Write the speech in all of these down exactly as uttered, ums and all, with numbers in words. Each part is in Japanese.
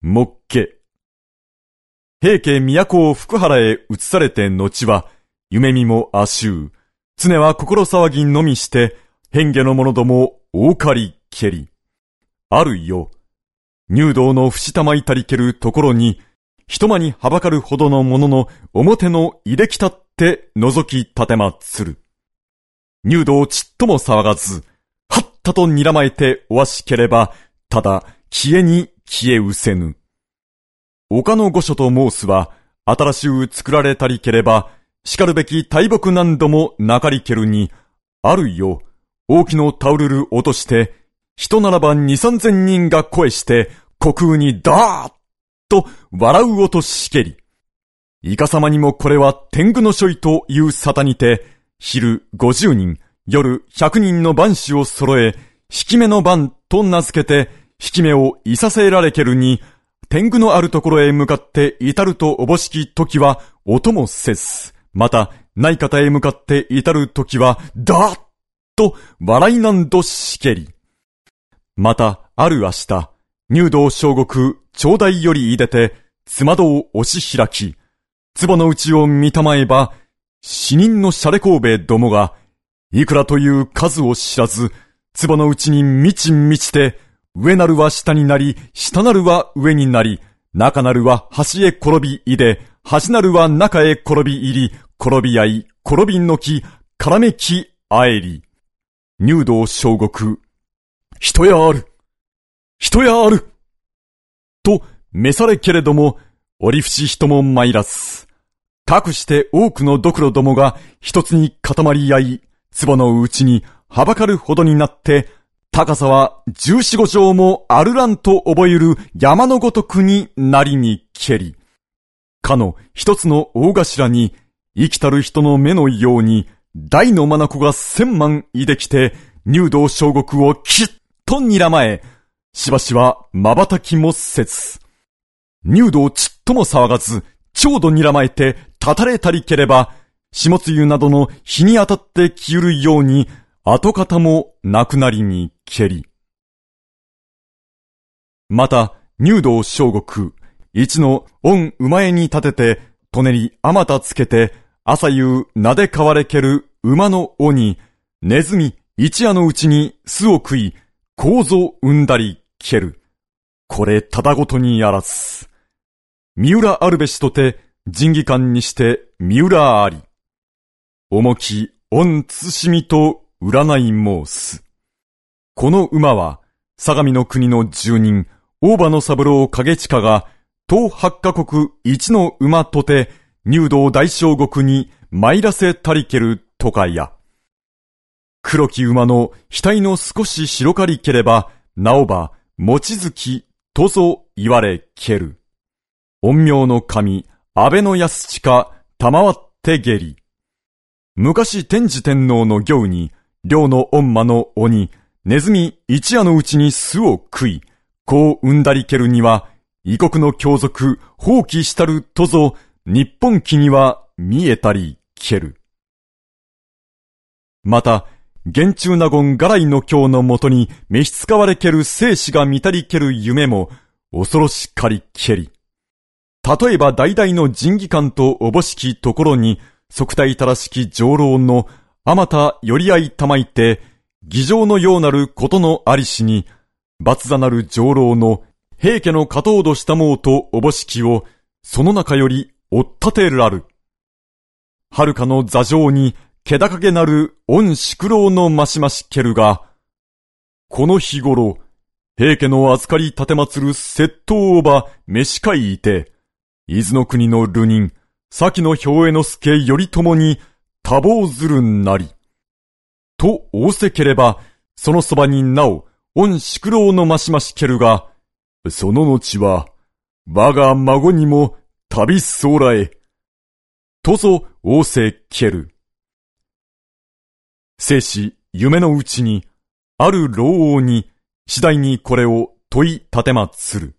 もっけ。平家都を福原へ移されて後は、夢見も亜州、常は心騒ぎのみして、変化の者ども大狩り蹴り。あるよ、入道の伏たまいたりけるところに、一間にはばかるほどのものの表のいできたって覗き立てまつる。入道ちっとも騒がず、はったと睨まえておわしければ、ただ消えに消えうせぬ。岡の御所と申すは、新しゅう作られたりければ、しかるべき大木何度もなかりけるに、あるよ、大きのタウルル落として、人ならば二三千人が声して、虚空にダーッと笑う音しけり。いかさまにもこれは天狗の書位という沙汰にて、昼五十人、夜百人の番士を揃え、引き目の番と名付けて、引き目をいさせられけるに、天狗のあるところへ向かって至るとおぼしき時は音もせず、またない方へ向かって至る時はダーッと笑いなんどしけり。またある明日、入道小国長大よりいでて、つまどを押し開き、壺の内を見たまえば、死人のシャレ神戸どもが、いくらという数を知らず、壺の内に満ち満ちて、上なるは下になり、下なるは上になり、中なるは端へ転びいで、端なるは中へ転び入り、転び合い、転びのき、絡めき、あえり。入道小国、人やある、人やある、と、召されけれども、折伏人も参らず、かくして多くのドクロどもが一つに固まり合い、壺の内にはばかるほどになって、高さは十四五丈もあるらんと覚える山のごとくになりにけり。かの一つの大頭に生きたる人の目のように大の眼が千万いできて入道小国をきっと睨まえ、しばしば瞬きもせず。入道ちっとも騒がず、ちょうど睨まえて立たれたりければ、下露湯などの日に当たって消ゆるように、跡形もなくなりにけり。また、入道小国、一の御馬絵に立てて、とねりあまたつけて、朝夕なでかわれける馬の尾に、ネズミ一夜のうちに巣を食い、構造産んだりける。これただごとにやらず。三浦あるべしとて、仁義官にして三浦あり。重き御慎みと占い申す。この馬は、相模の国の住人、大場の三郎景親が、東八カ国一の馬とて、入道大小国に参らせたりけるとかや。黒き馬の額の少し白かりければ、なおば、望月とぞ言われける。陰陽の神、安倍の安親、賜って下り。昔天智天皇の行に、両の御馬の尾に、ネズミ一夜のうちに巣を食い、子を産んだりけるには、異国の強族、放棄したるとぞ、日本記には見えたりける。また、厳中納言ガライの教のもとに召し使われける生死が見たりける夢も、恐ろしかりけり。例えば代々の仁義官とおぼしきところに、側体たらしき上老の、あまた寄り合いたまいて、偽情のようなることのありしに、抜座なる上老の平家の勝とうどしたもうとおぼしきを、その中より追っ立てらる。遥かの座上に、気高げなる御宿老のましましけるが、この日頃、平家の預かり立てまつる窃盗おば、召し会いて、伊豆の国の流人、先の兵衛之助頼朝に、多忙ずるなり。と仰せければ、そのそばになお、御宿老のましましけるが、その後は、我が孫にも旅そうらえ。とぞ仰せける。生死、夢のうちに、ある老王に、次第にこれを問い立てまつる。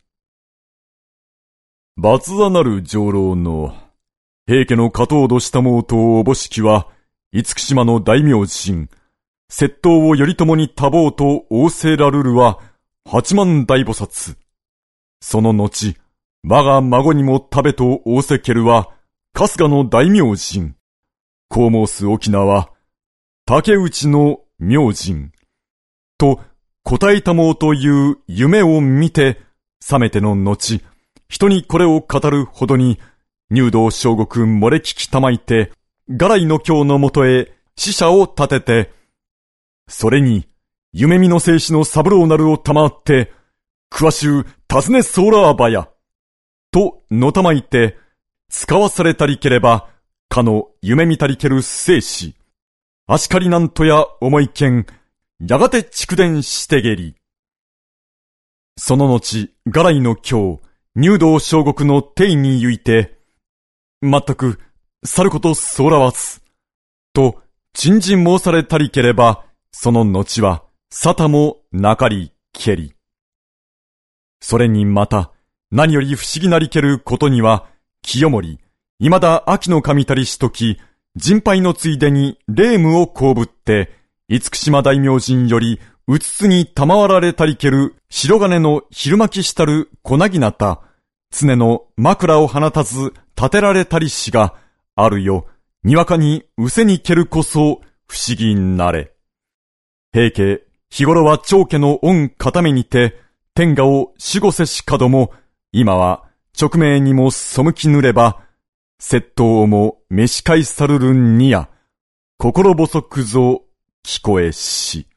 抜座なる上老の、平家の勝とうどしたもうとおぼしきは、厳島の大名人、窃盗を頼朝に多忙と仰せらるるは、八万大菩薩。 その後、我が孫にも食べと仰せけるは、春日の大明神。こう申す沖縄、竹内の明神。と答えたもうという夢を見て、覚めての後、人にこれを語るほどに、入道小国漏れ聞きたまいて、ガライの京のもとへ使者を立てて、それに、夢見の聖子の三郎なるを賜って、詳しゅう尋ねそうらあばや。とのたまいて、使わされたりければ、かの夢見たりける聖子。あしかりなんとや思いけん、やがて蓄電してげり。その後、ガライの京、入道小国の帝にゆいて、まったく、去ることそうらわず。と、陳人申されたりければ、その後は、沙汰もなかりけり。それにまた、何より不思議なりけることには、清盛、未だ秋の神たりしとき、人拝のついでに霊夢をこうぶって、厳島大明神より、うつつに賜られたりける白金の昼巻きしたる小なぎなた、常の枕を放たず立てられたりしが、あるよ、にわかにうせにけるこそ不思議なれ。平家、日頃は長家の恩固めにて、天下を守護せし角も、今は直命にも背きぬれば、窃盗をも召し返さるるんにや、心細くぞ聞こえし。